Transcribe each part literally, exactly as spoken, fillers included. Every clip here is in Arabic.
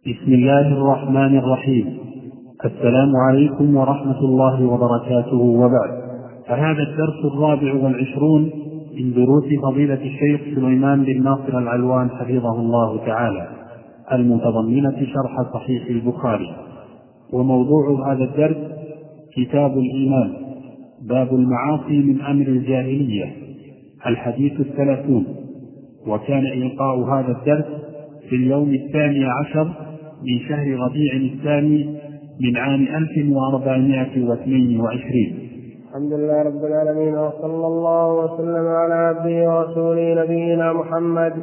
بسم الله الرحمن الرحيم. السلام عليكم ورحمة الله وبركاته، وبعد. فهذا الدرس الرابع والعشرون من دروس فضيلة الشيخ سليمان بن ناصر العلوان حفظه الله تعالى، المتضمنة شرح صحيح البخاري. وموضوع هذا الدرس كتاب الإيمان، باب المعاصي من أمر الجاهلية، الحديث الثلاثون. وكان إلقاء هذا الدرس في اليوم الثاني عشر من شهر ربيع الثاني من عام ألف وأربعمائة واثنين وعشرين. الحمد لله رب العالمين، وصلى الله وسلم على عبده ورسوله نبينا محمد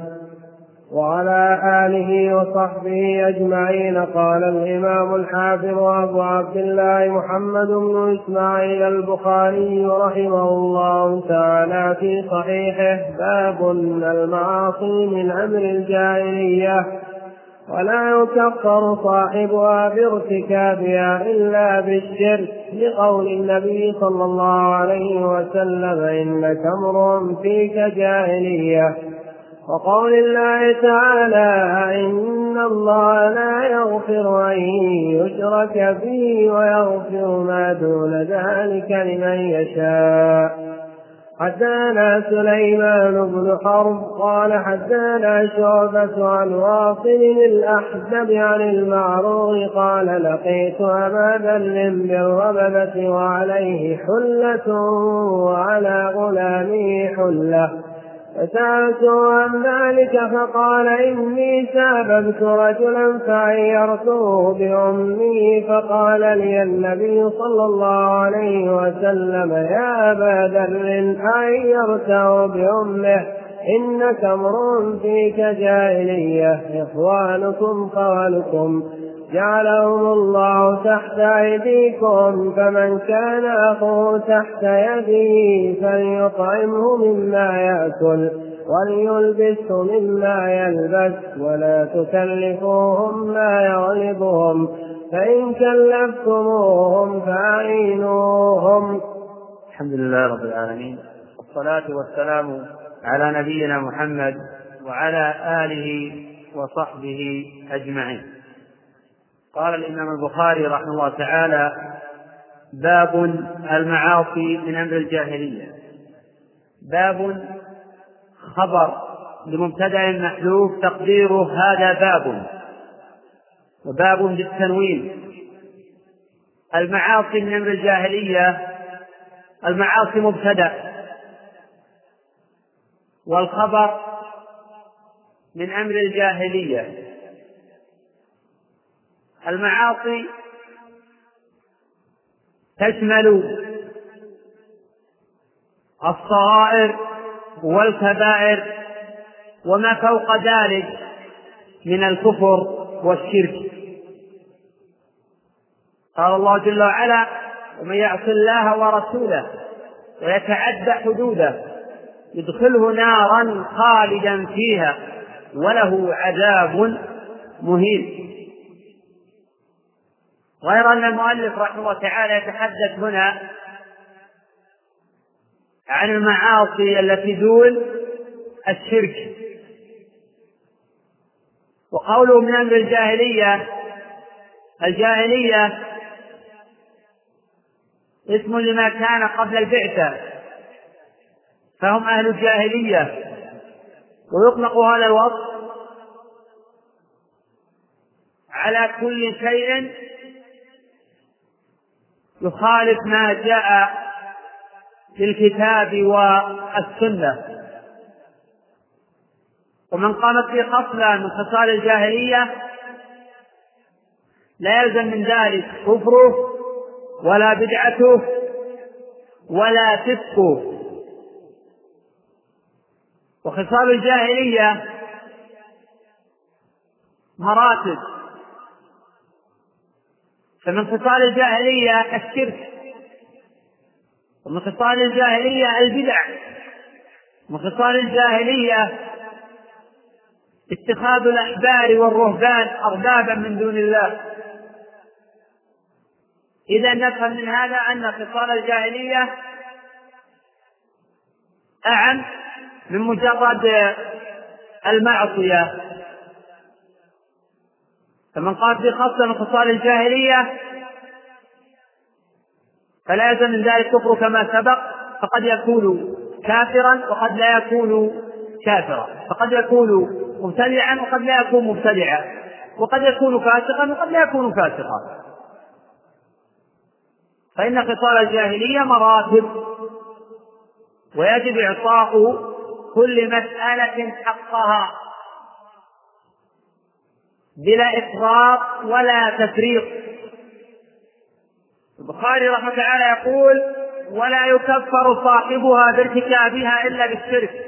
وعلى آله وصحبه أجمعين. قال الإمام الحافظ أبو عبد الله محمد بن إسماعيل البخاري رحمه الله تعالى في صحيحه: باب المعاصي من أمر الجاهلية ولا يكفر صاحبها بارتكابها إلا بالشرك، لقول النبي صلى الله عليه وسلم: إنك امرؤ فيك جاهلية، وقول الله تعالى: إن الله لا يغفر أن يشرك به ويغفر ما دون ذلك لمن يشاء. حدثنا سليمان بن حرب قال حدثنا شعبة عن واصل الأحزب عن المعروف قال: لقيت أبا ذر بالربذة وعليه حلة وعلى غلامه حلة، فسألته عن ذلك فقال: إني ساببت رجلا فعيرته بأمي، فقال لي النبي صلى الله عليه وسلم: يا أبا ذر عيرته بأمه، إنك امرؤ فيك جاهلية، إخوانكم خوالكم جعلهم الله تحت أيديكم، فمن كان أخوه تحت يده فليطعمه مما يأكل وليلبسه مما يلبس، ولا تكلفوهم ما يغلبهم، فإن كلفتموهم فأعينوهم. الحمد لله رب العالمين، والصلاة والسلام على نبينا محمد وعلى آله وصحبه أجمعين. قال الإمام البخاري رحمه الله تعالى: باب المعاصي من أمر الجاهلية. باب خبر لمبتدأ محذوف تقديره هذا باب، وباب بالتنوين. المعاصي من أمر الجاهلية، المعاصي مبتدأ، والخبر من أمر الجاهلية. المعاصي تشمل الصغائر والكبائر وما فوق ذلك من الكفر والشرك. قال الله جل وعلا: ومن يعص الله ورسوله ويتعدى حدوده يدخله نارا خالدا فيها وله عذاب مهين. غير أن المؤلف رحمه الله تعالى يتحدث هنا عن المعاصي التي دون الشرك. وقوله من أمر الجاهلية، الجاهلية اسم لما كان قبل البعثة، فهم أهل الجاهلية، ويطلق هذا الوصف على كل شيء يخالف ما جاء في الكتاب والسنة. ومن قامت به خصلة من خصال الجاهلية لا يلزم من ذلك كفره ولا بدعته ولا فسقه. وخصال الجاهلية مراتب، فمن خصال الجاهلية الشرك، ومن خصال الجاهلية البدع، ومن خصال الجاهلية اتخاذ الأحبار والرهبان أربابا من دون الله. إذا نفهم من هذا أن خصال الجاهلية أعم من مجرد المعصية، فمن قال في خصلة من خصال الجاهلية فلا يلزم من ذلك كفر كما سبق، فقد يكون كافرا وقد لا يكون كافرا، فقد يكون مبتدعا وقد لا يكون مبتدعا، وقد يكون فاسقا وقد لا يكون فاسقا. فإن خصال الجاهلية مراتب، ويجب إعطاء كل مسألة حقها بلا إفراط ولا تفريط. البخاري رحمه الله تعالى يقول: ولا يكفر صاحبها بارتكابها إلا بالشرك،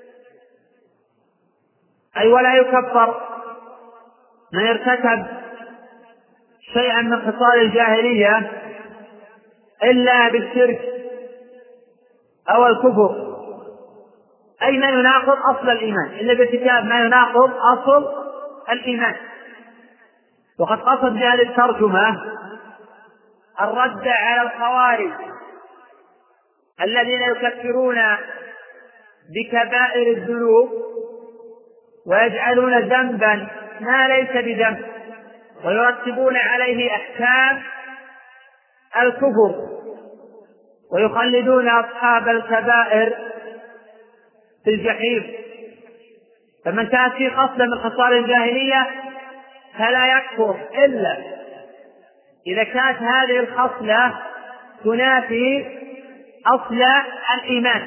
أي ولا يكفر من ارتكب شيئا من خصال الجاهلية إلا بالشرك أو الكفر، أي ما يناقض أصل الإيمان، إلا بارتكاب ما يناقض أصل الإيمان. وقد قصد بهذه الترجمة الرد على الخوارج الذين يكفرون بكبائر الذنوب ويجعلون ذنبا ما ليس بذنب ويرتبون عليه أحكام الكفر ويخلدون أصحاب الكبائر في الجحيم. فمن كانت في خصلة من خصال الجاهلية فلا يكفر إلا إذا كانت هذه الخصلة تنافي أصل الإيمان،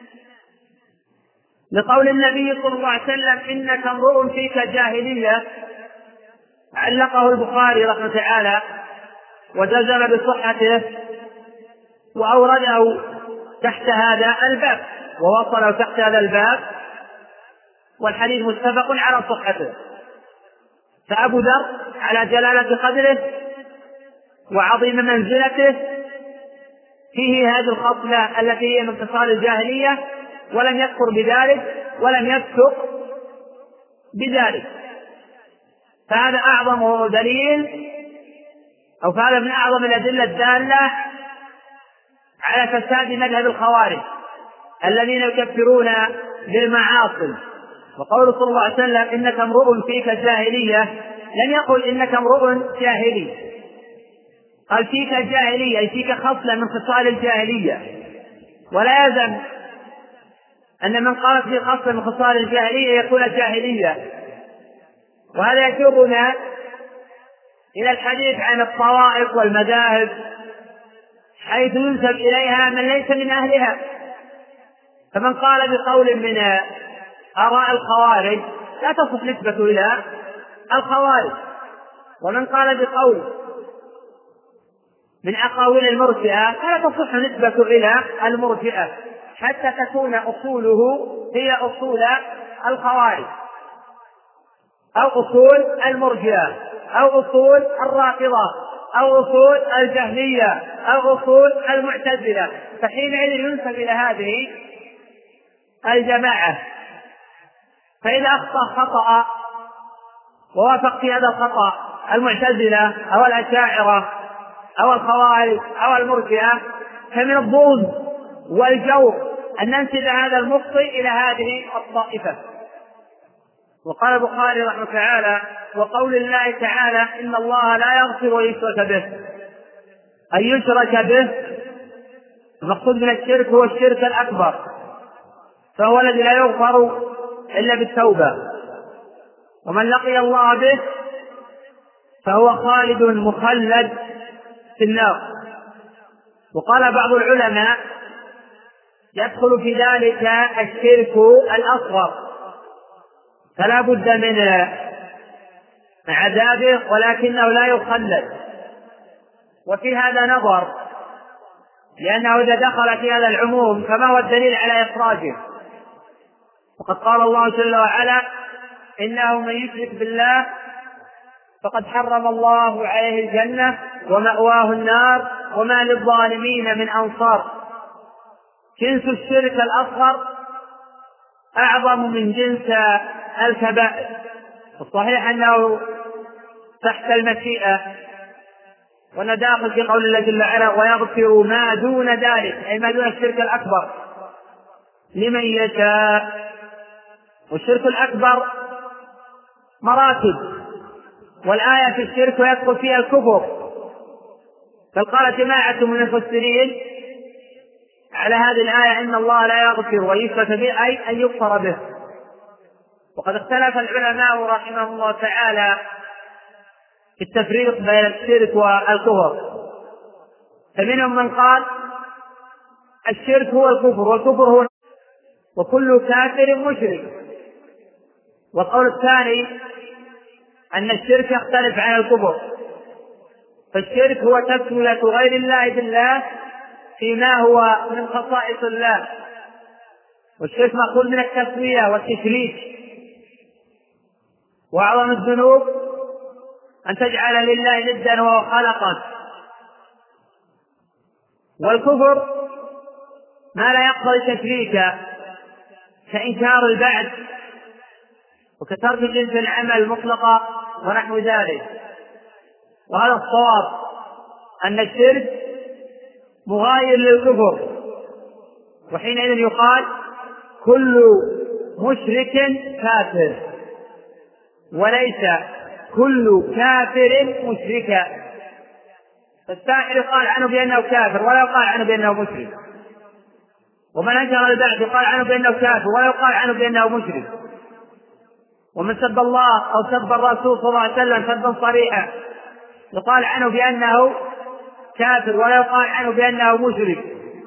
لقول النبي صلى الله عليه وسلم: إنك امرؤ فيك جاهلية، علقه البخاري رحمه الله تعالى وجزم بصحته وأورده تحت هذا الباب ووصله تحت هذا الباب، والحديث متفق على صحته. فأبو ذر على جلالة قدره وعظيم منزلته فيه هذه الخصلة التي هي من خصال الجاهلية، ولم يكفر بذلك ولم يفسق بذلك. فهذا أعظم دليل أو فهذا من أعظم الأدلة الدالة على فساد مذهب الخوارج الذين يكفرون بالمعاصي. وقول صلى الله عليه وسلم: إنك امرؤ فيك جاهلية، لم يقل إنك امرؤ جاهلي، قال فيك جاهلية، أي فيك خصلة من خصال الجاهلية. ولا يلزم أن من قال في خصلة من خصال الجاهلية يكون جاهلية. وهذا يجرنا إلى الحديث عن الطوائف والمذاهب حيث ينسب إليها من ليس من أهلها. فمن قال بقول من آراء الخوارج لا تصح نسبة إلى الخوارج، ومن قال بقول من أقاويل المرجئة فلا تصح نسبة إلى المرجئة حتى تكون أصوله هي أصول الخوارج أو أصول المرجئة أو أصول الرافضة أو أصول الجهمية أو أصول المعتزلة، فحينئذ ينسب إلى هذه الجماعة. فإذا أخطأ خطأ ووافق في هذا الخطأ المعتزلة أو الأشاعرة أو الخوارج أو المرجئة، فمن الظلم والجور أن ننسب هذا المخطئ إلى هذه الطائفة. وقال البخاري رحمه الله تعالى: وقول الله تعالى: إن الله لا يغفر أن يشرك به، أن يشرك به. المقصود من الشرك هو الشرك الأكبر، فهو الذي لا يغفر إلا بالتوبة، ومن لقي الله به فهو خالد مخلد في النار. وقال بعض العلماء: يدخل في ذلك الشرك الأصغر، فلا بد من عذابه ولكنه لا يخلد. وفي هذا نظر، لأنه إذا دخل في هذا العموم فما هو الدليل على إخراجه؟ وقد قال الله جل وعلا: إنه من يشرك بالله فقد حرم الله عليه الجنة ومأواه النار وما للظالمين من أنصار. جنس الشرك الأصغر أعظم من جنس الكبائر. الصحيح أنه تحت المشيئة، ونداخل في قول الله جل وعلا: ويغفر ما دون ذلك، أي ما دون الشرك الأكبر، لمن يشاء. والشرك الأكبر مراتب، والآية في الشرك ويدخل فيها الكفر. بل قال جماعة من المفسرين على هذه الآية إن الله لا يغفر ويشرك به أي أن يكفر به. وقد اختلف العلماء رحمهم الله تعالى في التفريق بين الشرك والكفر، فمنهم من قال الشرك هو الكفر والكفر هو وكل كافر مشرك. والقول الثاني أن الشرك يختلف عن الكفر، فالشرك هو تسمية غير الله بالله فيما هو من خصائص الله، والشرك مأخوذ من التسوية والتشريك. وأعظم الذنوب أن تجعل لله ندا وهو خلقك. والكفر ما لا يقتضي تشريكا كإنكار البعث وكترك جنس العمل مطلقا ونحو ذلك. وهذا الصواب أن الشرك مغاير للكفر، وحينئذ يقال كل مشرك كافر وليس كل كافر مشركا. فالساحر يقال عنه بأنه كافر ولا يقال عنه بأنه مشرك، ومن أنكر البعث يقال عنه بأنه كافر ولا يقال عنه بأنه مشرك، ومن سب الله أو سب الرسول صلى الله عليه وسلم سبا صريحا يقال عنه بأنه كافر ولا يقال عنه بأنه مشرك.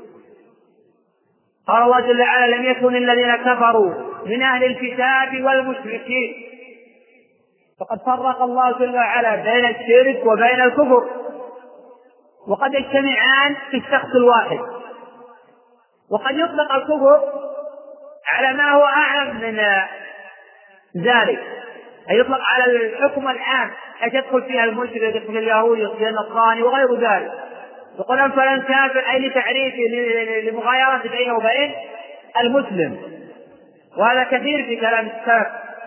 قال الله جل وعلا لم يكن الذين كفروا من أهل الكتاب والمشركين. فقد فرق الله جل وعلا بين الشرك وبين الكفر، وقد يجتمعان في الشخص الواحد. وقد يطلق الكفر على ما هو أعم من ذلك، أي يطلق على الحكم العام حيث يدخل فيها المشرك يدخل فيها اليهود يدخل فيها النصراني وغير ذلك. يقول فلان كافر أي لتعريف لمغايرة بينه وبين المسلم، وهذا كثير في كلام السلف.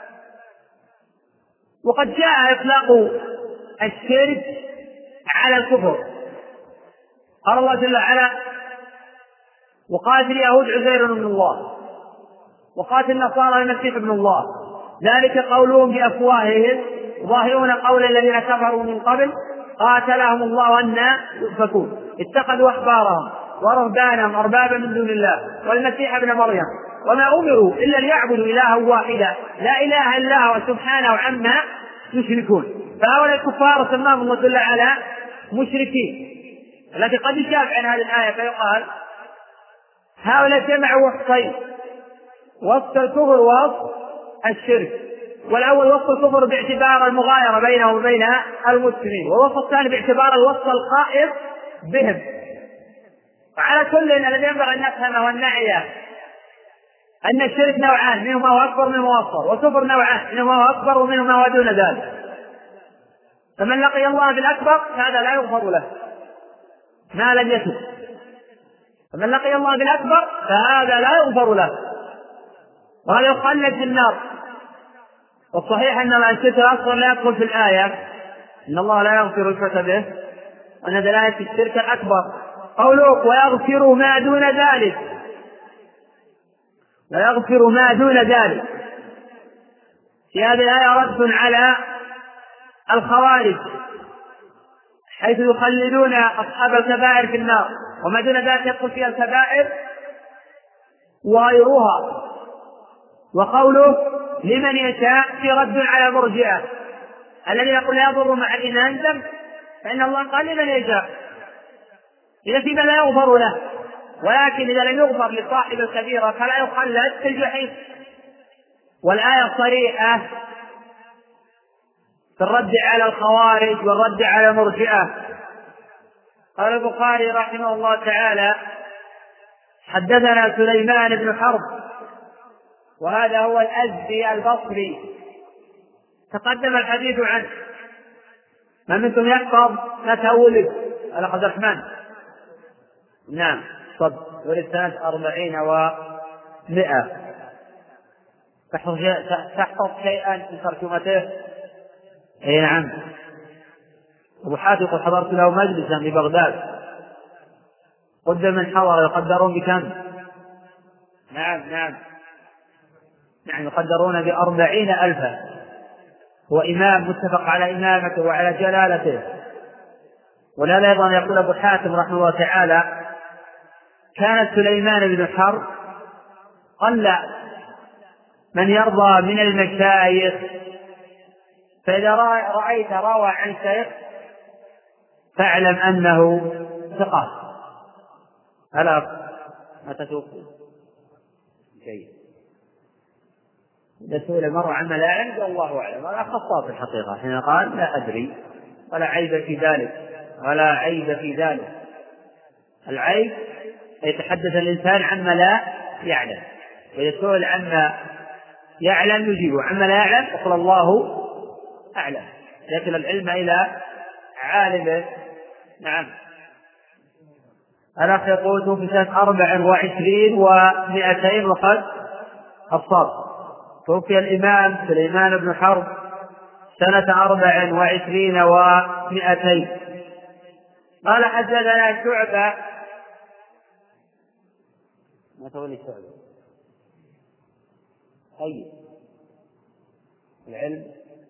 وقد جاء إطلاق الشرك على الكفر. قال الله جل وعلا وقاتل اليهود عزير ابن الله وقاتل النصارى المسيح ابن الله ذلك قولهم بأفواههم ظاهرون قول الذين كفروا من قبل قاتلهم الله أنى يؤفكون اتخذوا أحبارهم ورهبانهم أربابا من دون الله والمسيح ابن مريم وما أمروا إلا ليعبدوا إلها واحدا لا إله إلا هو سبحانه عما يشركون. فهؤلاء الكفار سماهم الله جل وعلا مشركين، التي قد يشاف عن هذه الآية فيقال هؤلاء جمعوا وصفين: وصف الكفر ووصف الشرك. والأول وصف الكفر باعتبار المغايرة بينه وبين المسلمين، والوصف الثاني باعتبار الوصف الخائف بهم. وعلى كل الذي ينبغي أن نفهمه والنعي أن الشرك نوعان، منهما هو أكبر منهما هو أصغر، والكفر نوعان، منهما هو أكبر ومنهما هو دون ذلك. فمن لقي الله بالأكبر هذا لا يغفر له ما لم يتب، فمن لقي الله بالأكبر فهذا لا يغفر له وهذا يخلد في النار. والصحيح أن الشرك الأصغر لا يدخل في الآية إن الله لا يغفر الشرك به، أن دلالة الشرك الأكبر قوله ويغفر ما دون ذلك، ويغفر ما دون ذلك. في هذه الآية رد على الخوارج حيث يخلدون أصحاب الكبائر في النار، وما دون ذلك يدخل فيها الكبائر وغيرها. وقوله لمن يشاء في رد على المرجئة الذي يقول لا يضر مع الإيمان ذنب، فإن الله قال لمن يشاء، إذا في من لا يغفر له، ولكن إذا لم يغفر لصاحب الكبيرة فلا يخلد في الجحيم. والآية صريحة في الرد على الخوارج والرد على المرجئة. قال البخاري رحمه الله تعالى حدثنا سليمان بن حرب وهذا هو الأزدي البصري تقدم الحديث عنه. ما منكم يحفظ متى ولد؟ على عبد الرحمن نعم صد ولد سنة أربعين ومئة. تحفظ شيئا من ترجمته؟ اي نعم. أبو حاتم قد حضرت له مجلسا في بغداد قدم من حضر يقدرون بكم؟ نعم نعم يعني يقدرون بأربعين ألفا. هو إمام متفق على إمامته وعلى جلالته. ولا أيضا يقول أبو حاتم رحمه الله تعالى: كان سليمان بن حرب قل من يرضى من المشايخ، فإذا رأيت روى عن شيخ فاعلم أنه ثقة. ألا متى توفي؟ جيد. إذا سئل المرء عما لا يعلم الله أعلم، هذا خطأ في الحقيقة حين قال لا أدري، ولا عيب في ذلك، ولا عيب في ذلك. العيب يتحدث الإنسان عما لا يعلم، وإذا سئل عما يعلم يجيبه، عما لا يعلم يقول الله أعلم، لكن العلم إلى عالم. نعم. الأخ يقول في سنة أربع وعشرين ومائتين وقد الصاد. توفي الإمام سليمان بن حرب سنة أربع وعشرين ومائتين. قال حدثنا شعبة. ما تقولي شعبة؟ أي العلم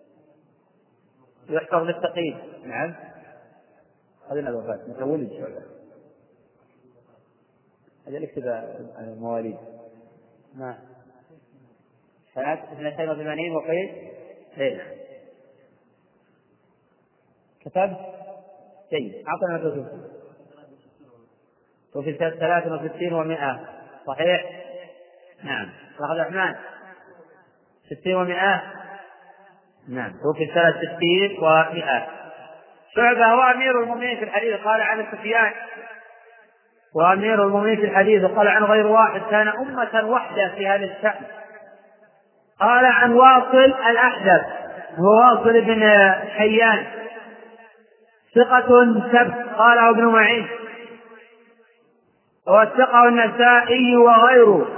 يحفظ للتقييد. نعم. هذا الوفاة متولد شعبة. هذا اكتب المواليد. نعم. سنة اثنتين وثمانين وقيل ليلة. كتب شيء أعطنا توفي توفي سنة ثلاث وستين ومائة. صحيح. نعم. عبد الرحمن ستين ومائة. نعم. توفي سنة ستين ومائة. شعبة هو أمير المؤمنين في الحديث، قال عن سفيان، وأمير المؤمنين في الحديث وقال عن غير واحد، كان أمة وحدة في هذا الشأن. قال عن واصل الأحدث، هو واصل بن حيان، ثقة سبت، قاله ابن معين ووثقه النسائي وغيره،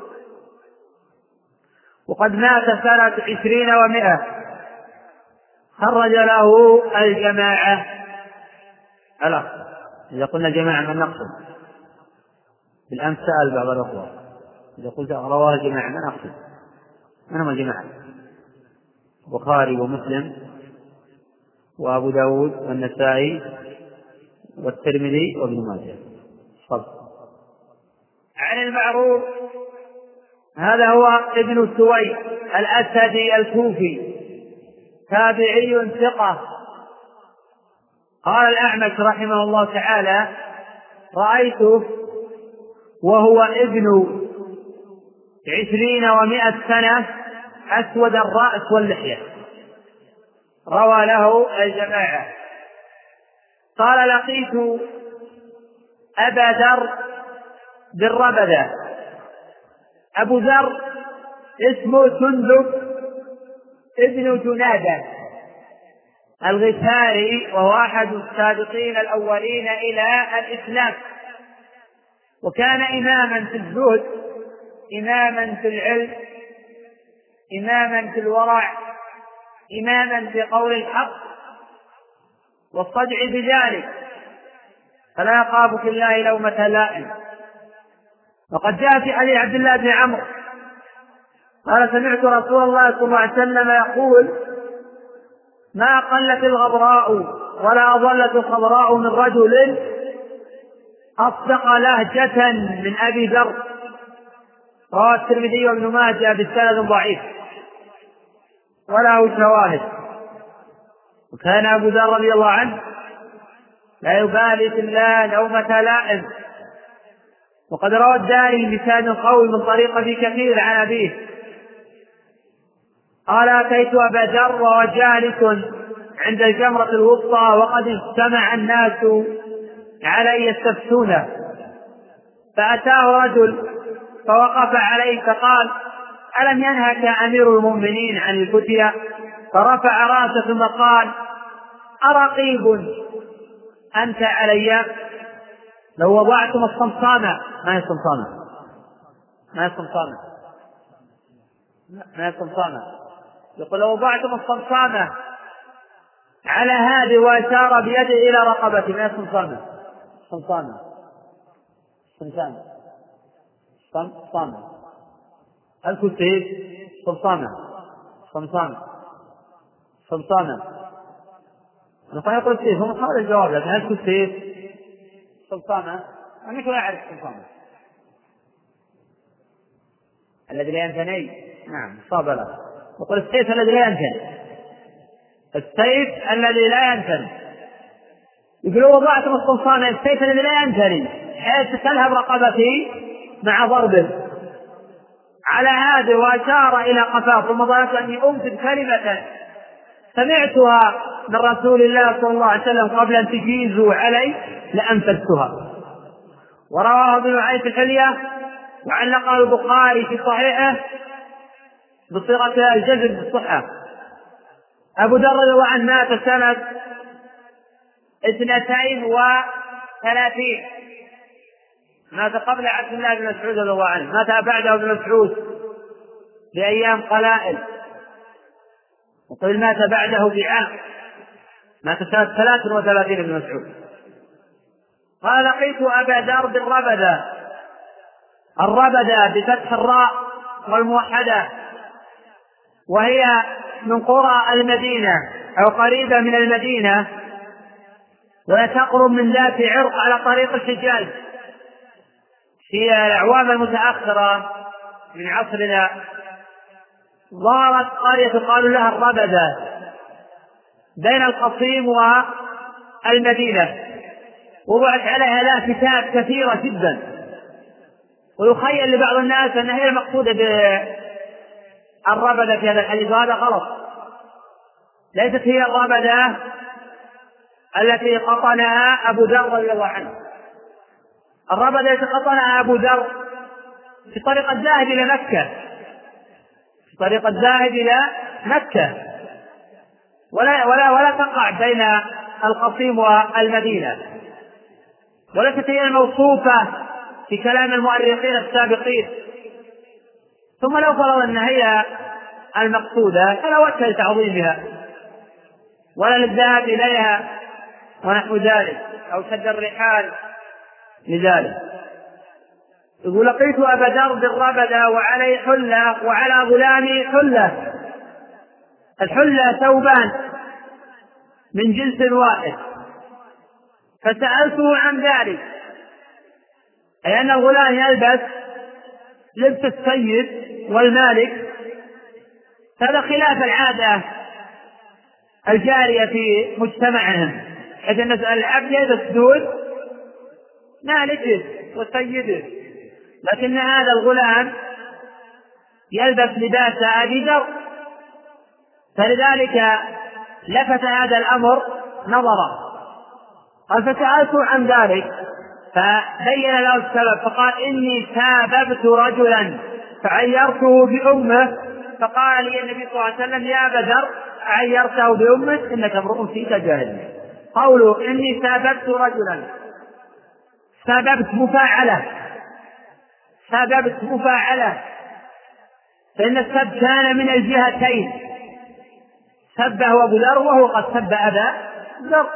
وقد مات سنة عشرين ومائة. خرج له الجماعة. ألا إذا قلنا جماعة من نقصد؟ بالأمس سأل بعض الأخوة إذا قلت رواه الجماعة من نقصد؟ من هم الجماعة؟ البخاري ومسلم وأبو داود والنسائي والترمذي وابن ماجه. صدق. عن المعروف، هذا هو ابن سويد الأسدي الكوفي، تابعي ثقة. قال الأعمش رحمه الله تعالى: رأيته وهو ابن عشرين ومائة سنة أسود الرأس واللحية. روى له الجماعة. قال: لقيت أبا ذر بالربذة. أبو ذر اسمه سندب ابن جنادة الغفاري، وهو أحد السابقين الأولين إلى الإسلام، وكان إماما في الزهد، إماما في العلم، إماما في الورع، إماما في قول الحق والصدع بذلك، فلا يخاف في الله لومة لائم. وقد جاء في حديث عبد الله بن عمرو قال: سمعت رسول الله صلى الله عليه وسلم يقول: ما قلت الغبراء ولا أضلت الخضراء من رجل أصدق لهجة من أبي ذر. رواه الترمذي وابن ماجه بسند ضعيف وله شواهد. وكان أبو ذر رضي الله عنه لا يبالي في الله لومة لائم. وقد روى الدارمي بسند قوي من طريق ابي كثير عن أبيه قال: أتيت أبا ذر وهو جالس عند الجمرة الوسطى وقد اجتمع الناس علي يستفتونه، فأتاه رجل فوقف عليه فقال: ألم ينهك أمير المؤمنين عن الفتية؟ فرفع رأسه ثم قال: أرقيب أنت علي؟ لو وضعتم الصمصامة. ما هي الصمصامة؟ ما هي الصمصامة؟ ما هي الصمصامة؟ يقول: لو وضعتم الصمصامة على هذه، وأشار بيده إلى رقبته. ما هي الصمصامة؟ صمصامة صمصامة صمصامة الكتيب صمصامة صمصامة سلطانا. نقول يقول السيف، هم هذا الجواب، لكن هل كل سيف سلطانا؟ أنا كنت أعرف سلطانا الذي لا ينثني. نعم صاب له. نقول السيف الذي لا ينثني، السيف الذي لا ينثني. يقولوا وضعتم السلطان السيف الذي لا ينثني حيث تلهب رقبتي مع ضرب على هذا، وأشار إلى قفاه، ثم ظننت أني أنفذ كلمة سمعتها من رسول الله صلى الله عليه وسلم قبل أن تجيزوا علي لأنفذتها. ورواه ابن نعيم في الحلية وعلقه البخاري في صحيحه بصيغة الجزم بالصحة. أبو ذر رضي الله عنه مات سنة اثنتين وثلاثين، مات قبل عبد الله بن مسعود رضي الله عنه، مات بعده ابن مسعود بأيام قلائل، وقيل مات بعده بعام، مات سنة ثلاث وثلاثين ابن مسعود. قال لقيت أبا ذر بالربدة، الربدة بفتح الراء والموحدة، وهي من قرى المدينة أو قريبة من المدينة، وتقرب من ذات عرق على طريق الحجاز في الأعوام المتأخرة من عصرنا. ظهرت قرية قالوا لها الربدة بين القصيم والمدينة، وضعت عليها لافتات كثيرة جدا، ويخيل لبعض الناس أن هي المقصودة بالربدة في هذا الحديث، وهذا غلط. ليست هي الربدة التي قطنها أبو ذر رضي الله عنه. الربدة التي قطنها أبو ذر في طريق الذاهب إلى مكة، في طريق الذاهب إلى مكة، ولا ولا ولا تقع بين القصيم والمدينة، وليست هي الموصوفة في كلام المؤرخين السابقين. ثم لو فرض أن هي المقصودة فلا وجه لتعظيمها ولا للذهاب إليها ونحو ذلك، أو شد الرحال لذلك. يقول لقيت أبا ذر بالربدة وعليه حلة وعلى غلامي حلة. الحلة ثوبان من جنس واحد، فسألته عن ذلك، أي أن الغلام يلبس لبس السيد والمالك، هذا خلاف العادة الجارية في مجتمعهم، حيث أن العبد يلبس دود مالكه وسيده، لكن هذا الغلام يلبس لباس أبي ذر، فلذلك لفت هذا الأمر نظره. قال فسألته عن ذلك فبين له السبب، فقال إني ساببت رجلا فعيرته بأمه، فقال لي النبي صلى الله عليه وسلم يا أبا ذر عيرته بأمه إنك امرؤ فيك جاهلية. قوله إني ساببت رجلا، ساببت مفاعلة، ساببت مفاعلة، فإن السب كان من الجهتين، سبه أبو ذر وهو قد سب أبا ذر،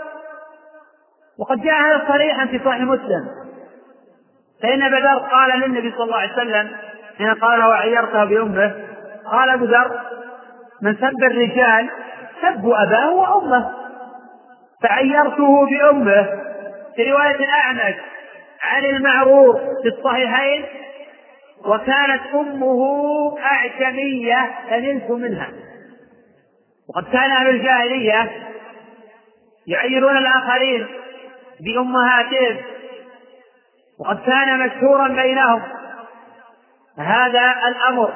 وقد جاء هذا صريحا في صحيح مسلم، فإن أبا ذر قال للنبي صلى الله عليه وسلم حين قال وعيرته بأمه، قال أبو ذر من سب الرجال سبوا أباه وأمه، فعيرته بأمه. في رواية الأعمش عن المعروف في الصحيحين وكانت أمه أعجمية فنلت منها. وقد كان أهل الجاهلية يعيرون الآخرين بأمهاتهم، وقد كان مشهورا بينهم هذا الأمر،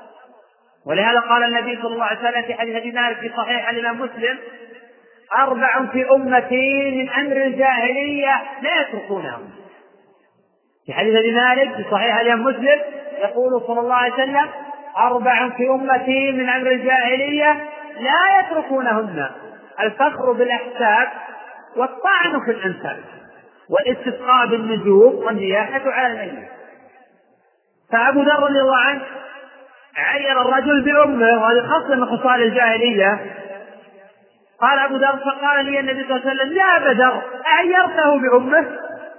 ولهذا قال النبي صلى الله عليه وسلم في حديث أبي مالك في صحيح الإمام مسلم أربع في أمتي من أمر الجاهلية لا يتركونهم. في حديث أبي مالك في صحيح الإمام مسلم يقول صلى الله عليه وسلم أربع في أمتي من أمر الجاهلية لا يتركونهن: الفخر بالأحساب، والطعن في الأنساب، والاستسقاء بالنجوم، والنياحة على الميت. فأبو ذر رضي الله عنه عير الرجل بأمه، وهذه خاصة من خصال الجاهلية. قال أبو ذر فقال لي النبي صلى الله عليه وسلم يا أبا ذر أعيرته بأمه؟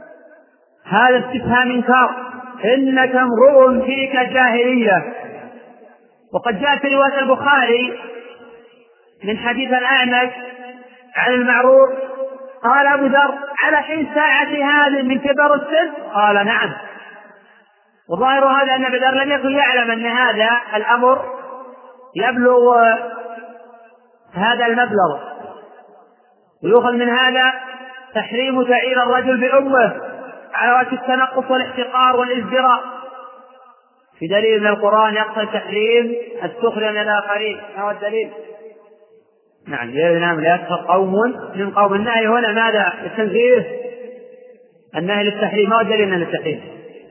هذا استفهام إنكار، إنك امرؤ فيك جاهلية. وقد جاء في رواية البخاري من حديث الأعمش عن المعروف قال أبو ذر: على حين ساعة هذه من كبر السن؟ قال: نعم. وظاهر هذا أن أبو ذر لم يكن يعلم أن هذا الأمر يبلغ هذا المبلغ. ويؤخذ من هذا تحريم تعيير الرجل بأمه على وجه التنقص والاحتقار والازدراء، في دليل من القرآن يقتضي تحريم السخرية من الآخرين. ما هو الدليل؟ نعم، لا يسخر قوم من قوم. النهي هنا ماذا؟ التنزيه، النهي للتحريم. ما هو الدليل من التحريم؟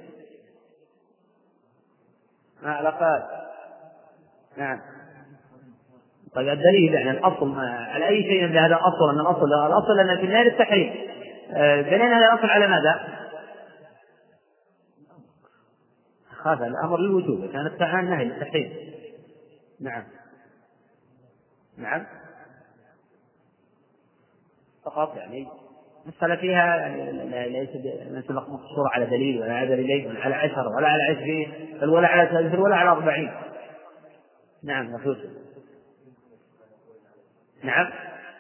ما لقد نعم. طيب الدليل يعني الأصل على أي شيء من هذا الأصل، أن الأصل الأصل أن في النهي للتحريم. بنينا هذا الأصل على ماذا؟ هذا الأمر للوجوب، كانت عن النهي للتحريم. نعم نعم فقط، يعني مسألة فيها يعني ليس ليس مقصورة على دليل ولا على دليلين ولا على عشر ولا على عشرين بل ولا على ثلاثين ولا على أربعين. نعم مفروض. نعم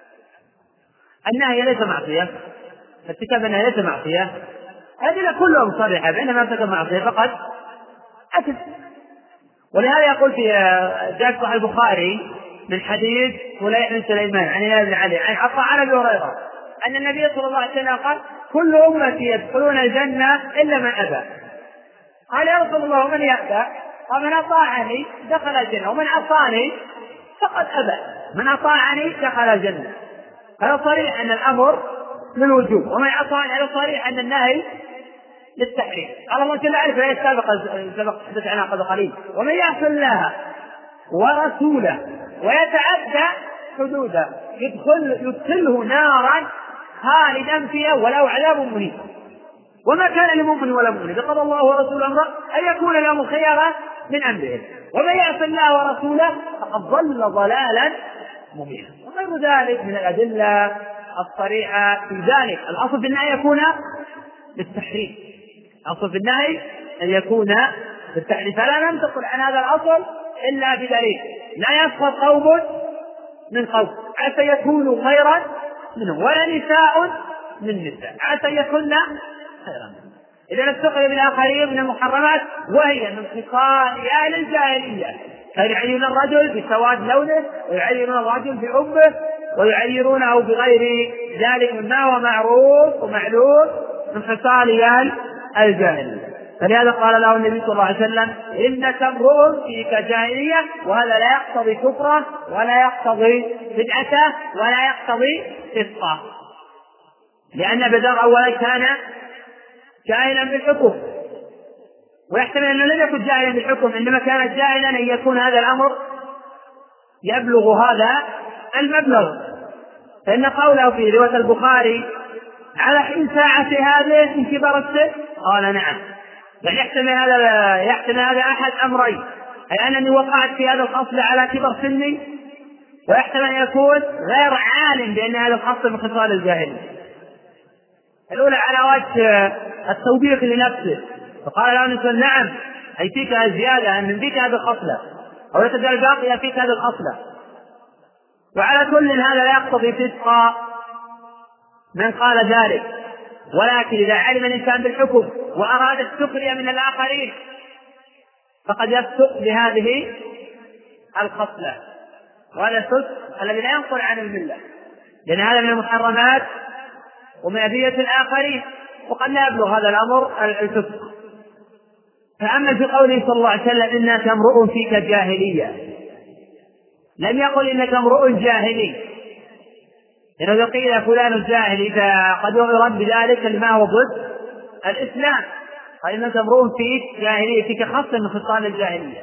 النهي ليس معصية، ارتكاب النهي ليس معصية، هذه كلهم صريحة بينما ارتكب معصية فقد أكل. ولهذا يقول في جاء صحيح البخاري من حديث فليح بن سليمان عن ابن علي عن عطاء عن ابي هريرة أن النبي صلى الله عليه وسلم قال: كل أمتي يدخلون الجنة إلا من أبى. قال: يا رسول الله ومن يأبى؟ قال: من أطاعني دخل الجنة ومن عصاني فقد أبى. من أطاعني دخل الجنة. هذا صريح أن الأمر للوجوب، ومن عصاني هذا صريح أن النهي للتحريم. قال الله جل وعلا في الآية السابقة سبق حدث عنها قبل قليل: ومن يعص الله ورسوله ويتعدى حدوده يدخل يدخله نارا خالدا فيها ولو عذاب مهين. وما كان لمؤمن ولا مؤمن قضى الله ورسوله امرا ان يكون لهم الخيار من امرهم ومن يعص الله ورسوله فقد ضل ضلالا مبينا. وغير ذلك من الادله الصريحه في ذلك. الاصل في النهي يكون بالتحريم، الاصل في النهي ان يكون بالتحريم، فلا ننتقل عن هذا الاصل الا بدليل. لا يسخر قوم من قوم عسى يكونوا خيرا منهم ولا نساء من نساء عسى يكون خيرا منهم. إذا السخرية بالآخرين من المحرمات، وهي من خصال أهل الجاهلية، فيعيرون الرجل بسواد لونه ويعيرون الرجل بأمه ويعيرونه بغير ذلك مما هو معروف ومعلوم من خصال أهل الجاهلية. فلهذا قال له النبي صلى الله عليه وسلم: إنك امرؤ فيك جاهلية. وهذا لا يقتضي كفره ولا يقتضي بدعته ولا يقتضي فسقه، لأن بدر أولا كان جاهلا بالحكم، ويحتمل أنه لم يكن جاهلا بالحكم، إنما كان جاهلا أن يكون هذا الأمر يبلغ هذا المبلغ. فإن قوله في رواية البخاري: على حين ساعة هذه من كبر السن؟ قال: نعم. يعني يحتمل هذا يحتمل هذا أحد أمرين: أي أنني وقعت في هذا الخصل على كبر سني، ويحتمل أن يكون غير عالم بأن هذا الخصل من خصال الجاهلية. الأولى على وجه التوبيخ لنفسه، فقال له النبي: نعم، أي فيك الزيادة أن فيك هذه الخصلة، أو لا تزال باقية فيك هذه الخصلة. وعلى كل هذا لا يقتضي فسق من قال ذلك، ولكن إذا علم الإنسان بالحكم وأراد السخرية من الآخرين فقد يفسق بهذه الخصلة، وهذا الفسق الذي لا ينقل عن الملة، لأن هذا من المحرمات ومن أذية الآخرين، وقد لا يبلغ هذا الأمر الفسق. فأما في قوله صلى الله عليه وسلم: إنك امرؤ فيك جاهلية، لم يقل إنك امرؤ جاهلي، لأنه قيل فلان جاهلي فقد يرد بذلك لما هو ضد الإسلام. قال: إنك امرؤ فيك جاهلية، فيك خاصة من خصال الجاهلية.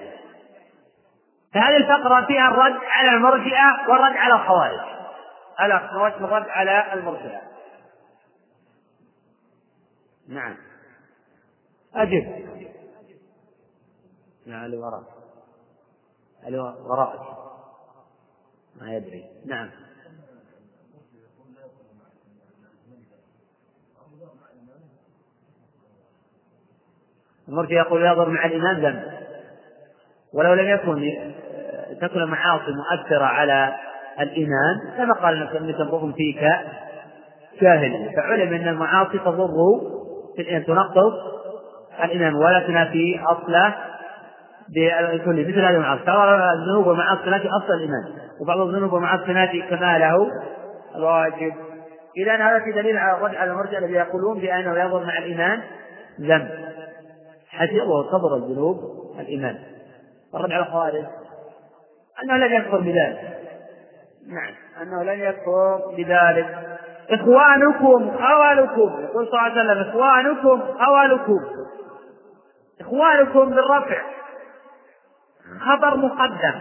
فهذه الفقرة فيها الرد على المرجئة والرد على الخوارج، على الرد على المرجئة. نعم أجب. نعم اللي وراء اللي وراء ما يدري. نعم المرجئة يقول: يضر مع الإمام ذنب، ولو لم يكن تكون معاصي مؤثرة على الإيمان، كما قال النبي تضر فيك جاهل، فعلم أن المعاصي تضر في الإيمان، تنقص الإيمان ولا تنافي أصله بكل مثل هذه المعاصي. ترى الذنوب والمعاصي تنافي أصل الإيمان، وبعض الذنوب والمعاصي تنافي كماله الواجب. إذا هذا في دليل على الرد على المرجئة الذين يقولون بأنه لا يضر مع الإيمان ذنب حتى وهو تضر الذنوب الإيمان. الرد على الخوارج أنه لن يكفر بذلك، نعم أنه لن يكفر بذلك. إخوانكم خوالكم، يقول صلى الله عليه وسلم إخوانكم خوالكم. إخوانكم بالرفع خبر مقدم،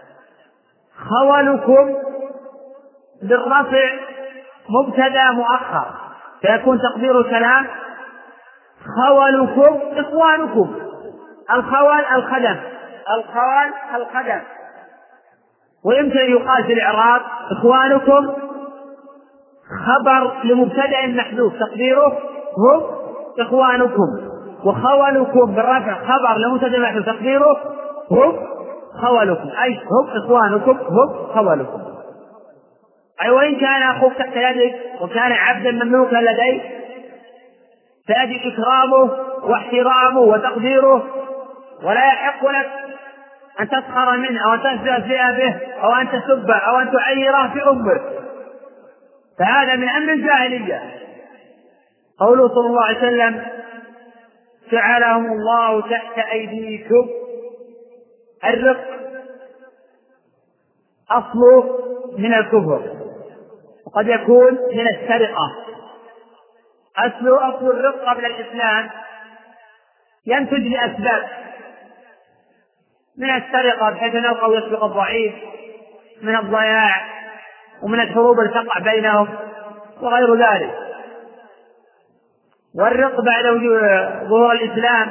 خوالكم بالرفع مبتدأ مؤخر، فيكون تقدير الكلام خوالكم إخوانكم. الخوال الخدم، الخوال الخدم. ويمكن يقال في الإعراب إخوانكم خبر لمبتدأ محذوف تقديره هم إخوانكم، وخولكم بالرفع خبر لمبتدأ محذوف تقديره هم خولكم، أي هم إخوانكم هم خولكم. أي وإن كان أخوك تحت يدك وكان عبدا مملوكا لديك فيجب إكرامه واحترامه وتقديره، ولا يحق لك أن تسخر منه أو أن تستهزئ به أو أن تسبه أو أن تعيره في أمه، فهذا من أمر الجاهلية. قوله صلى الله عليه وسلم جعلهم الله تحت أيديكم، الرق أصله من الكفر وقد يكون من السرقة. أصل أصل الرق قبل الإسلام ينتج لأسباب، من السرقة بحيث نلقى ويسبق الضعيف، من الضياع، ومن الحروب التي تقع بينهم وغير ذلك. والرق بعد ظهور الإسلام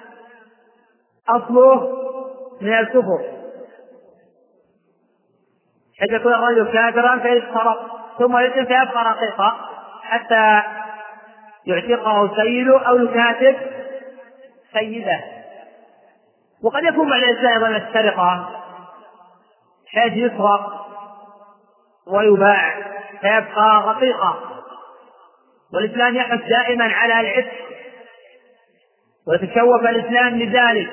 أصله من الكفر، حيث يكون الرجل كافرا فيسرق ثم يتم فيبقى رقيقا حتى يعتقه سيده أو يكاتب سيده. وقد يكون بعد الإسلام أيضا السرقة حيث يسرق ويباع فيبقى رقيقا، والإسلام يحث دائما على العتق ويتشوف الإسلام لذلك.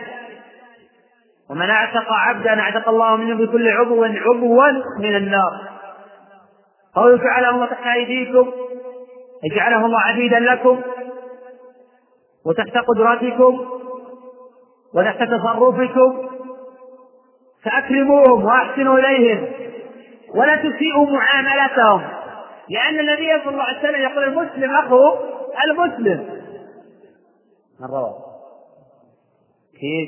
ومن اعتق عبدا اعتق الله منه بكل عضو عضوا من النار. قوله جعله الله تحت أيديكم جعله الله عبيدا لكم وتحت قدرتكم وتحت تصرفكم، فأكرموهم وأحسنوا إليهم ولا تسيئوا معاملتهم، لأن النبي صلى الله عليه وسلم يقول المسلم أخو المسلم. من روى كيف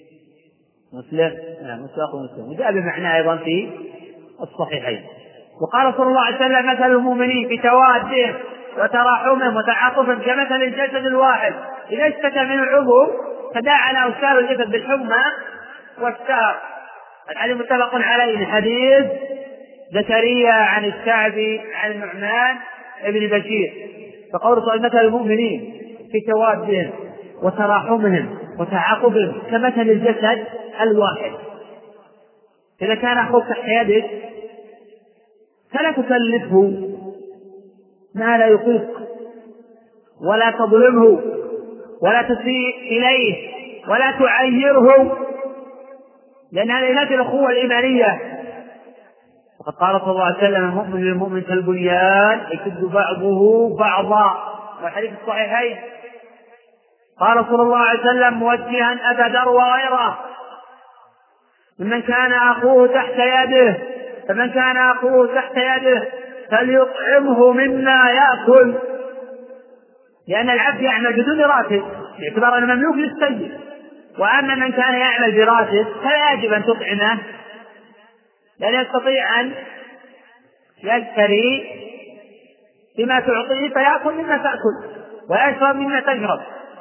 مسلم مسلم أخو مسلم، وجاء بمعنى أيضا في الصحيحين. وقال صلى الله عليه وسلم مثل المؤمنين في توادهم وتراحمهم وتعاطفهم كمثل الجسد الواحد إذا اشتكى من العضو تداعى له سائر الجسد بالحمى والسهر. الحديث متفق عليه من حديث زكريا عن الشعبي عن النعمان ابن بشير. فقول صلى مثل المؤمنين في توادهم وتراحمهم وتعاقبهم كمثل الجسد الواحد. إذا كان أخوك تحت يدك فلا تكلفه ما لا يطيق ولا تظلمه ولا تسيء إليه ولا تعيره، لأن هذه نفي الأخوة الإيمانية. وقد قال صلى الله عليه وسلم المؤمن للمؤمن كالبنيان يشد بعضه بعضا، والحديث الصحيحين. قال صلى الله عليه وسلم موجها أتى دروى غيره ممن كان أخوه تحت يده، فمن كان أخوه تحت يده فليطعمه مما يأكل، لأن العبد يعمل بدون راتب باعتبار أنه مملوك للسيد، وأما من كان يعمل براتب فلا يجب أن تطعمه، لأن يستطيع أن يشتري بما تعطيه فيأكل مما تأكل ويشرب مما تشرب.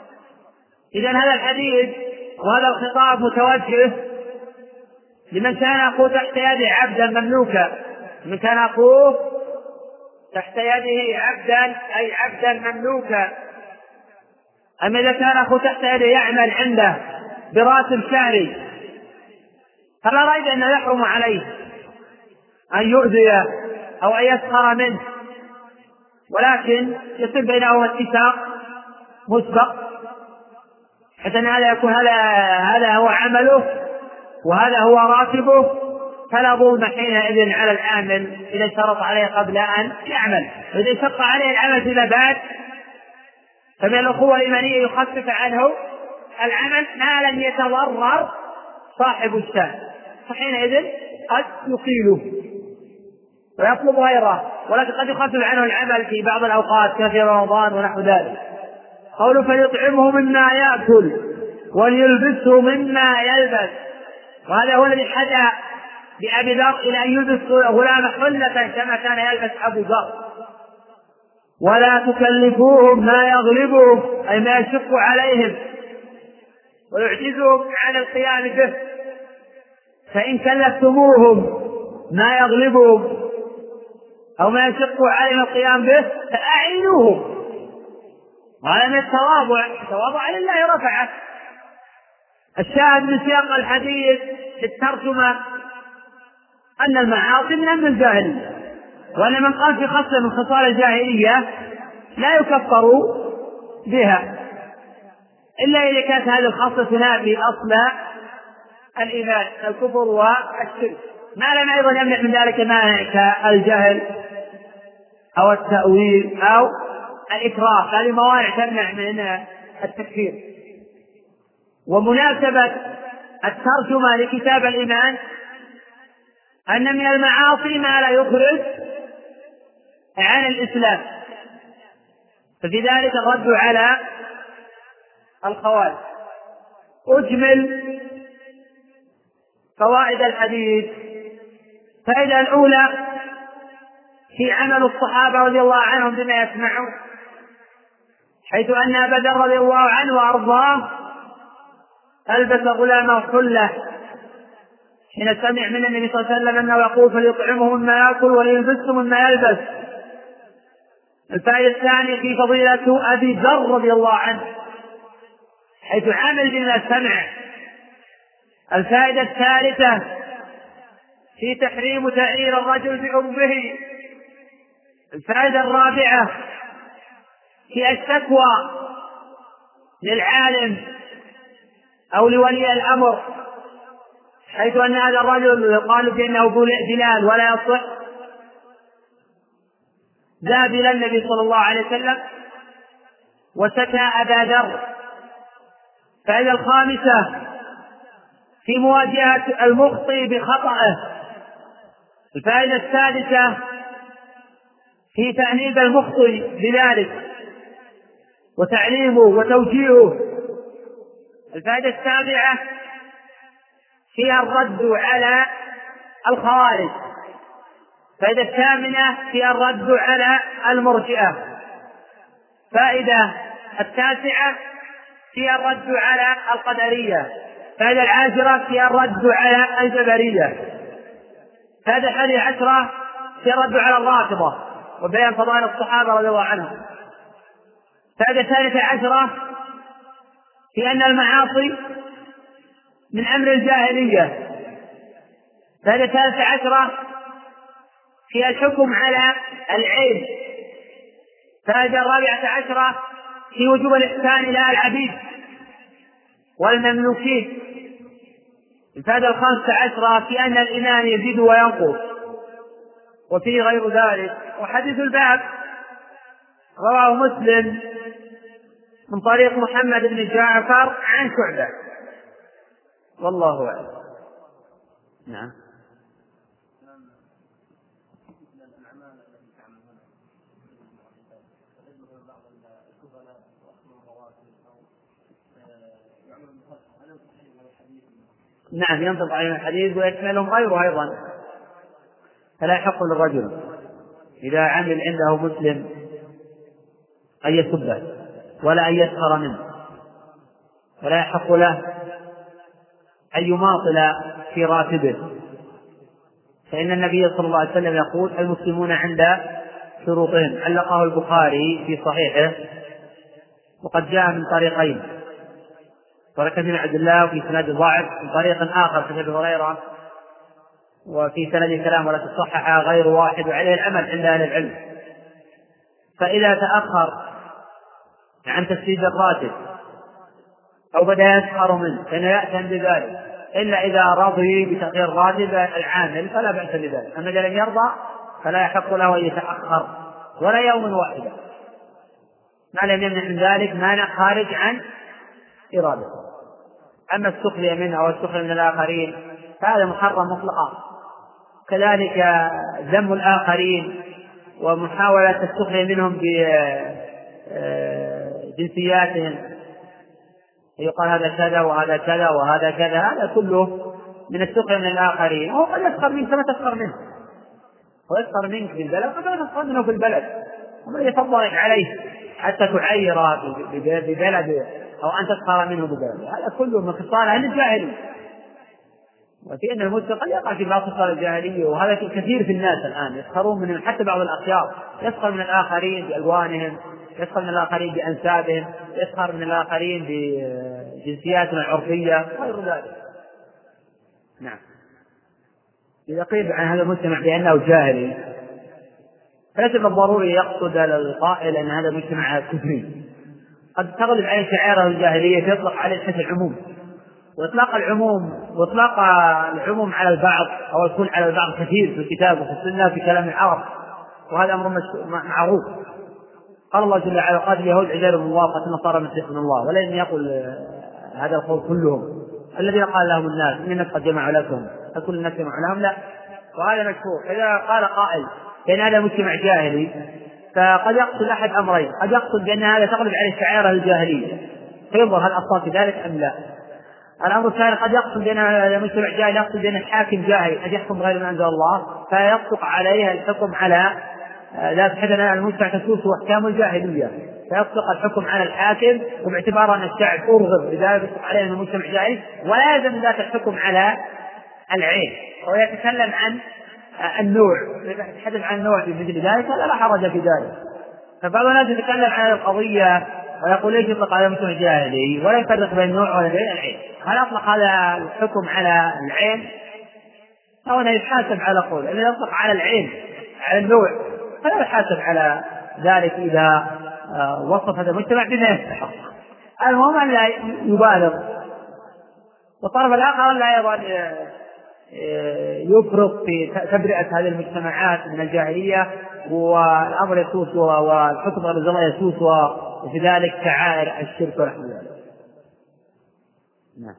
إذن هذا الحديث وهذا الخطاب متوجه لمن كان أخوه تحت يده عبدا مملوكا، من كان أخوه تحت يده عبدا أي عبدا مملوكا. أما إذا كان أخوه تحت يده يعمل عنده براتب شهري فلا ريب أنه يحرم عليه أن يؤذيه أو أن يسخر منه، ولكن يصير بينهما اتفاق مسبق حتى أن هذا يكون هذا هذا هو عمله وهذا هو راتبه، فلا ظلم حينئذ على العامل إذا اشترط عليه قبل أن يعمل. وإذا شق عليه العمل فيما بعد فمن الأخوة الإيمانية يخفف عنه العمل ما لم يتضرر صاحب الشأن، فحينئذ قد يقيله ويطلب غيره، ولكن قد يخفف عنه العمل في بعض الأوقات كفي رمضان ونحو ذلك. قوله فليطعمه مما يأكل وليلبسه مما يلبس، وهذا هو الذي حدا بأبي ذر إلى أن يلبس غلام حلة كما كان يلبس أبو ذر. ولا تكلفوهم ما يغلبهم أي ما يشق عليهم ويعجزهم عن القيام به، فإن كلفتموهم ما يغلبهم أو ما يشق عليهم القيام به فأعينوهم. وهذا من التواضع، التواضع لله رفعه. الشاهد من سياق الحديث في الترجمة أن المعاصي من أمر الجاهلية، وأن من قال في خصلة من خصال الجاهلية لا يكفر بها إلا إذا كانت هذه الخصلة تنافي أصل الإيمان الكفر والشرك، ما لم أيضا يمنع من ذلك مانع كالجهل أو التأويل أو الإكراه، هذه موانع تمنع من التكفير. ومناسبة الترجمة لكتاب الإيمان أن من المعاصي ما لا يخرج عن الإسلام، ففي ذلك الرد على الخوارج. أجمل فوائد الحديث. فائدة الأولى في عمل الصحابة رضي الله عنهم بما يسمعون، حيث أن أبا ذر رضي الله عنه وأرضاه ألبس غلامه حلة حين سمع من النبي صلى الله عليه وسلم أنه يقول فليطعمه مما يأكل وليلبسه مما يلبس. الفائدة الثانية في فضيلة أبي ذر رضي الله عنه حيث عمل بما سمع. الفائدة الثالثة في تحريم تأثير الرجل بأمه. الفائدة الرابعة في الشكوى للعالم أو لولي الأمر، حيث أن هذا الرجل يقال بأنه بلال ولا يصح، ذهب إلى النبي صلى الله عليه وسلم وشكى أبا ذر. الفائدة الخامسة في مواجهة المخطئ بخطأه. الفائدة السادسة في تأنيب المخطئ بذلك وتعليمه وتوجيهه. الفائدة السابعة فيها الرد على الخوارج. الفائدة الثامنة فيها الرد على المرجئة. الفائدة التاسعة فيها الرد على القدرية. الفائدة العاشرة فيها الرد على الجبرية. الفائدة الحادية عشرة فيها الرد على الرافضة وبيان فضائل الصحابة رضي الله عنهم. الفائدة الثالثة عشرة في أن المعاصي من أمر الجاهلية. الفائدة الثالثة عشرة فيها الحكم على العيب. الفائدة الرابعة عشرة في وجوب الإحسان إلى العبيد والمملوكين. الفائدة الخامسة عشرة في أن الإيمان يزيد وينقص وفيه غير ذلك. وحديث الباب رواه مسلم من طريق محمد بن جعفر عن شعبة، والله أعلم. نعم. نعم ينطق عليهم الحديث ويشملهم غيره أيضا، فلا يحق للرجل إذا عمل عنده مسلم أن يسبه ولا أن يسخر منه، ولا يحق له أن يماطل في راتبه، فإن النبي صلى الله عليه وسلم يقول المسلمون عند شروطهم، علقه البخاري في صحيحه، وقد جاء من طريقين، طريق ابن عبد الله وفي سند ضعف، من طريق آخر في أبي هريرة وفي سند كلام ولا تصحح غير واحد وعليه العمل عند أهل العلم. فإذا تأخر عن تسديد الراتب أو بدأ يسخر منه فإنه يأتم بذلك، إلا إذا رضي بتأخير الراتب العامل فلا بأس بذلك. أما إذا لم يرضى فلا يحق له أن يتأخر ولا يوم واحدا، ما لم يمنع من ذلك مانع خارج عن إرادته. أما السخرية منه أو السخرية من الآخرين فهذا محرم مطلقا. كذلك ذم الآخرين ومحاولة السخرية منهم بجنسياتهم، يقال هذا كذا وهذا كذا وهذا كذا، هذا كله من السخرية من الآخرين. هو قد يسخر منك كما تسخر منه، هو يسخر منك في البلد قد يسخر منه في البلد، ومن يفضلك عليه حتى تعيره ببلده أو أن تسخر منه ببلده، هذا كله من خصال أهل الجاهلية. وفي أن المسلم قد يقع في بعض خصال الجاهلية، وهذا كثير في الناس الآن يسخرون منهم، حتى بعض الأخيار يسخر من الآخرين بألوانهم، يسخر من الآخرين بأنسابهم، يسخر من الآخرين بجنسياتهم العرفية غير ذلك. نعم. إذا قيل عن هذا المجتمع بأنه جاهلي فليس بالضروري يقصد القائل أن هذا مجتمع كفري، قد تغلب عليه شعائر الجاهلية فيطلق عليه الحد العموم، وإطلاق العموم وإطلاق العموم على البعض أو الكل على البعض كثير في الكتاب وفي السنة في كلام العرب، وهذا أمر معروف. قال الله جل وعلا قاتل اليهود عزير بن الله قاتل النصارى المسيح ابن الله، ولن يقل هذا القول كلهم الذين قال لهم الناس إن الناس قد جمعوا لكم فكل الناس جمعوا لهم، لا، وهذا مشهور. إذا قال قائل بأن هذا مجتمع جاهلي فقد يقصد أحد أمرين، قد يقصد بأن هذا تغلب عليه شعائر الجاهلية فينظر هل أصاب في ذلك أم لا. الأمر الثاني قد يقصد بأن هذا مجتمع جاهلي يقصد بأن الحاكم جاهلي قد يحكم غير ما أنزل الله فيصدق عليه الحكم على لا تحدثنا المجتمع تسوس أحكام الجاهلية، فيصدق الحكم على الحاكم وباعتبار أن الشعب أرغب لذلك يصدق عليه أن المجتمع جاهلي، ولا يلزم ذات الحكم على العين. ويتكلم عن النوع، يتحدث عن النوع في مثل ذلك لا حرج في ذلك. فبعض الناس يتكلم عن القضية ويقول ليش يطلق على مجتمع جاهلي ولا يفرق بين النوع ولا بين العين، هل أطلق هذا الحكم على العين أو أنه يحاسب على قول أنه يطلق على العين على النوع فلا يحاسب على ذلك إذا وصف هذا المجتمع بما يستحق. المهم أن لا يبالغ، والطرف الآخر لا أيضا يفرط في تبرئة هذه المجتمعات من الجاهلية والأمر يسوس والحكم غير الله يسوس، وفي ذلك شعائر الشرك ونحو ذلك. نعم.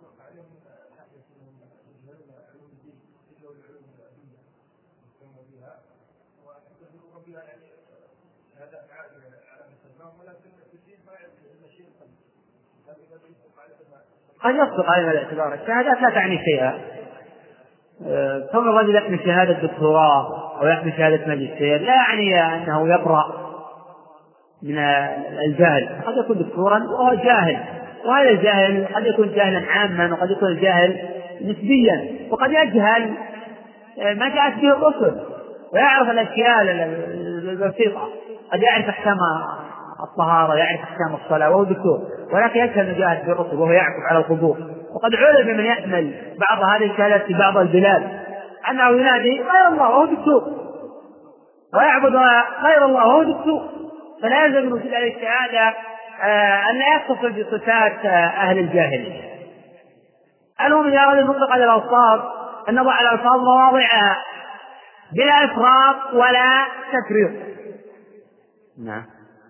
قد يصدق علينا الاعتبار، الشهادات لا تعني شيئا. كون الرجل يحمل شهادة دكتوراه أو يحمل شهادة ماجستير لا يعني أنه يبرأ من الجهل، قد يكون دكتورا وهو جاهل، وهذا الجاهل قد يكون جاهلا عاما وقد يكون الجاهل نسبيا، وقد يجهل ما جاءت به الرسل ويعرف الأشياء البسيطة، قد يعرف أحكام الطهارة يعرف أحكام الصلاة وهو دكتور، ولكن يجهل مجاهد بالرسل وهو يعكف على القبور. وقد علم بمن يحمل بعض هذه الشهادات في بعض البلاد أنه ينادي غير الله وهو دكتور ويعبد غير الله وهو دكتور، فلا يلزم من هذه الشهادة أن لا يتصل بصفات أهل الجاهلية. المهم إذا أراد المطلق على الألفاظ أن نضع الألفاظ مواضعها بلا إفراط ولا تفريط. نعم.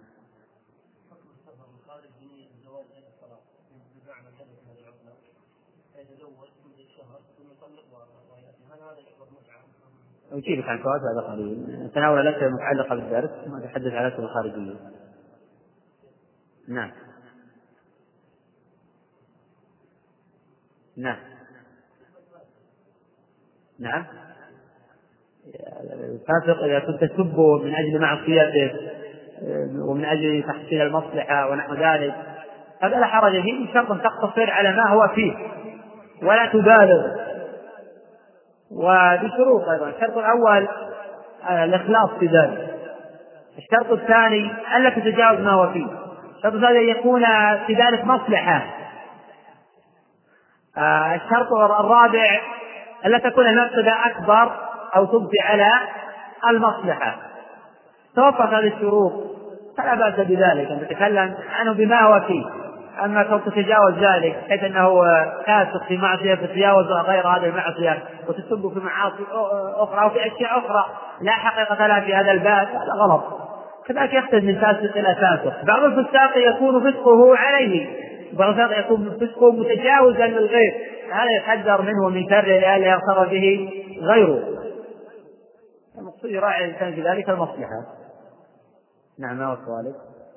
أجيبك عن فوائد هذا قليل، تناول الأسئلة المتعلقة بالدرس ما تحدث عن الأسئلة الخارجية. نعم. نعم. نعم. الفاسق إذا كنت تسبه من أجل معصيته ومن أجل تحصيل المصلحة ونحو ذلك هذا لا حرج فيه، بشرط أن تقتصر على ما هو فيه ولا تبالغ، وبشروط أيضا. الشرط الأول الإخلاص في ذلك، الشرط الثاني ألا تتجاوز ما هو فيه، الشرط الثالث أن يكون في ذلك مصلحة، الشرط الرابع ألا تكون المفسدة أكبر أو تبقي على المصلحة. توفرت هذه الشروط فلا بأس بذلك أن تتكلم عنه بما هو فيه. أما كون تتجاوز ذلك حيث أنه كاسق في معصية تتجاوز غير هذه المعصية وتسب في معاصي أخرى أو في أشياء أخرى لا حقيقة لها في هذا الباب، هذا غلط. كذلك يختلف من فاسق إلى فاسق. بعض الفساق يكون فسقه عليه، بعض الفساق يكون فسقه متجاوزا للغير، هذا يحذر منه من شر لئلا يغتر به غيره. المقصود يراعي الإنسان في ذلك المصلحة. نعم. ما هو سؤالك؟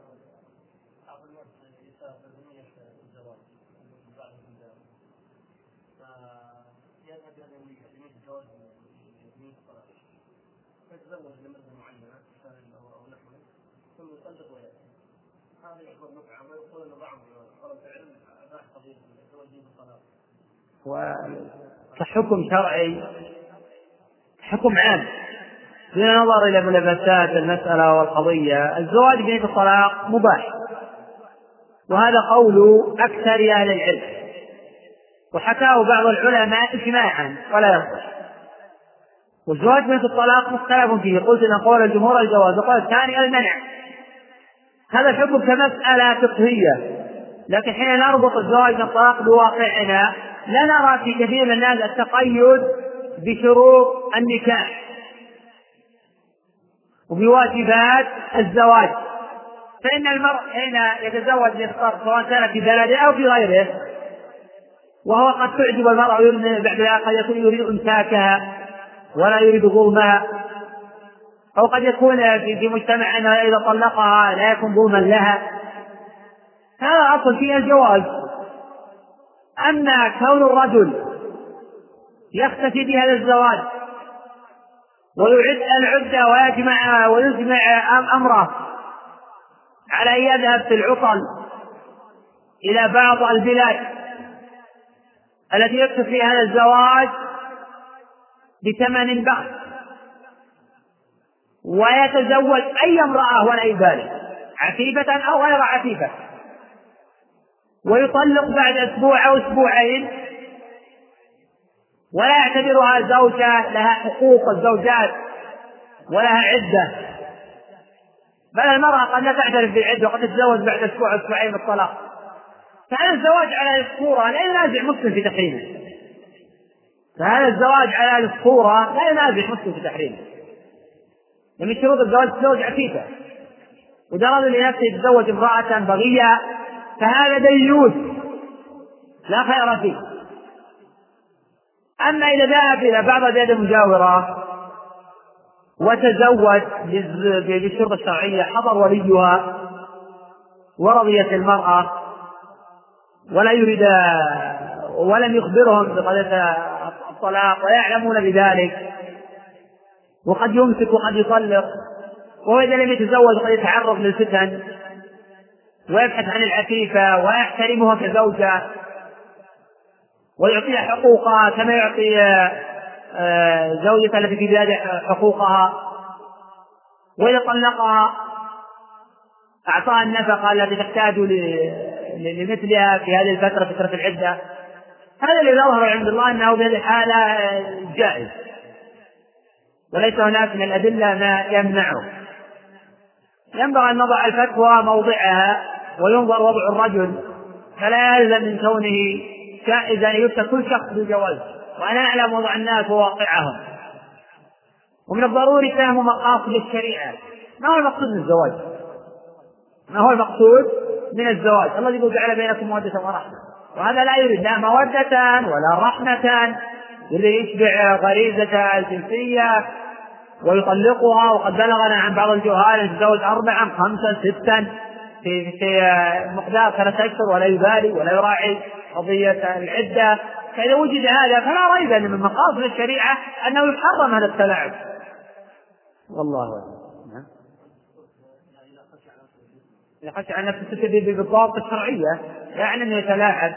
وكحكم شرعي حكم عام دون نظر إلى ملابسات المسألة والقضية، الزواج بنية الطلاق مباح، وهذا قول أكثر أهل العلم، وحكاه بعض العلماء إجماعا ولا يصح. والزواج بنية الطلاق مختلف فيه، قلت إن قول الجمهور الجواز وقال الثاني المنع. هذا الحكم كمسألة فقهية، لكن حين نربط الزواج بنية الطلاق بواقعنا لا نرى في كثير من الناس التقيد بشروط النكاح وبواجبات الزواج، فإن المرء حين يتزوج يختار سواء كان في بلده أو في غيره، وهو قد تعجب المرأة ويريد بعد ذلك قد يكون يريد إمساكها ولا يريد ظلمها، أو قد يكون في مجتمع أنه إذا طلقها لا يكون ظلما لها، هذا أصل فيه الجواز. أما كون الرجل يختفي بهذا الزواج ويعد العدة ويجمع ويجمع أمره على أن يذهب في العطل إلى بعض البلاد التي يكتب فيها هذا الزواج بثمن بخس ويتزوج أي امرأة ولا يبالي عفيفة أو غير عفيفة، ويطلق بعد أسبوع أو أسبوعين ولا يعتبرها زوجة لها حقوق الزوجات ولها عدة، بل المرأة قد لا تعترف بالعدة وقد تتزوج بعد أسبوع أسبوعين بالطلاق. فهذا الزواج على الصورة لا ينازع مسلم في تحريمه، فهذا الزواج على الصورة لا ينازع مسلم في تحريمه، ومن شروط الزواج تزوج عفيفة، وإذا رجل لنفسه يتزوج امرأة بغية فهذا ديوث لا خير فيه. أما إذا ذهب إلى بعض البلاد المجاورة وتزوج بالشروط الشرعية، حضر وليها ورضيت المرأة ولا يريد ولم يخبرهم بقضية الطلاق ويعلمون بذلك، وقد يمسك وقد يطلق، وإذا لم يتزوج قد يتعرض للفتن ويبحث عن العفيفة ويحترمها كزوجة ويعطيها حقوقها كما يعطي زوجة التي في بلاد حقوقها، وإذا طلقها أعطاها النفقة التي تحتاج لمثلها في هذه الفترة فترة العدة. هذا اللي يظهر عند الله أنه بهذه الحالة جائز، وليس هناك من الأدلة ما يمنعه. ينبغي أن نضع الفتوى موضعها وينظر وضع الرجل، فلا يلزم من كونه جائزا أن يفتى كل شخص بالجواز، وأنا أعلم وضع الناس وواقعهم. ومن الضروري فهم مقاصد الشريعة، ما هو المقصود من الزواج، ما هو المقصود من الزواج الذي يقول جعل بينكم مودة ورحمة، وهذا لا يريد لا مودة ولا رحمة، اللي يشبع غريزة الجنسية ويطلقها. وقد بلغنا عن بعض الجهال أن يتزوج أربعا خمسا ستا في في مقدار ثلاثة أشهر ولا يبالي ولا يراعي قضية العدة. فإذا وجد هذا فلا ريب أن من مقاصد الشريعة أنه يحرم هذا التلاعب، والله أعلم. إذا خشى عن نفسه تسبب بالضابط الشرعية يعني أنه يتلاعب.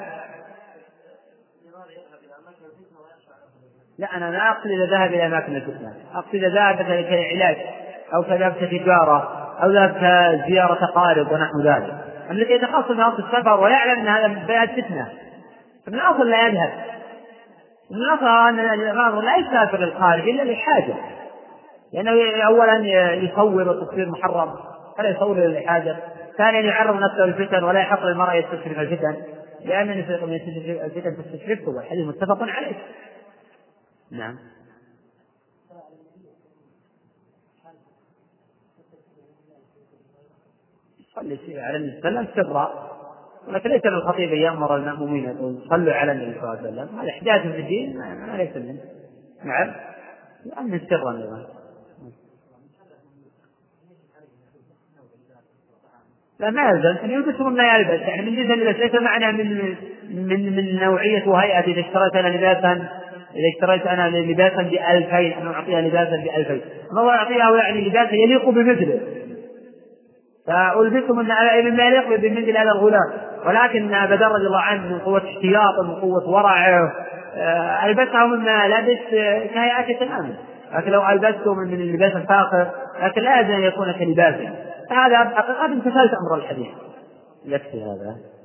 لا، أنا لا أقصد إذا ذهب إلى أماكن الفتنة، أقصد إذا ذهب كعلاج أو كذهب تجارة أو ذهب زيارة قارب ونحو ذلك، الذي يتخصص في أصل السفر ويعلم أن هذا من بيئة فتنة فمن الأصل لا يذهب. نظرا أن الإمام لا يسافر للخارج إلا لحاجة، لأنه أولا يصور والتصوير محرم فلا يصور إلا لحاجة، ثانيا يعرض نفسه للفتن ولا يحق للمرأة يستشرف الفتن، لأن الفتن تستشرفه والحديث متفق عليه. نعم. صلي على النبي صلى الله عليه وسلم سرا، ولكن ليس للخطيب يأمر المأمومين أن يصلوا على النبي صلى الله عليه وسلم، هذا إحداث في الدين ما ليس منه. نعم، لأن سرا أيضا. لا ما يلزم أن يلبسهم ما يلبس، يعني من جنس اللباس ليس معنى من من من نوعية وهيئة. إذا اشتريت أنا لباسا إذا اشتريت أنا لباسا بألفين أنا أعطيها لباسا بألفين، ما أعطيها يعني لباسا يليق بمثله، فألبسهم أن على مما يليق بمثل هذا الغلام. ولكن أبا ذر رضي الله عنه من قوة احتياطه من قوة ورعه ألبسهم مما لبس كهيئته تماما، لكن لو ألبسهم من اللباس الفاخر لكن لا يجوز أن يكون كلباسه، فهذا حقيقة امتثلت أمر الحديث. يكفي هذا.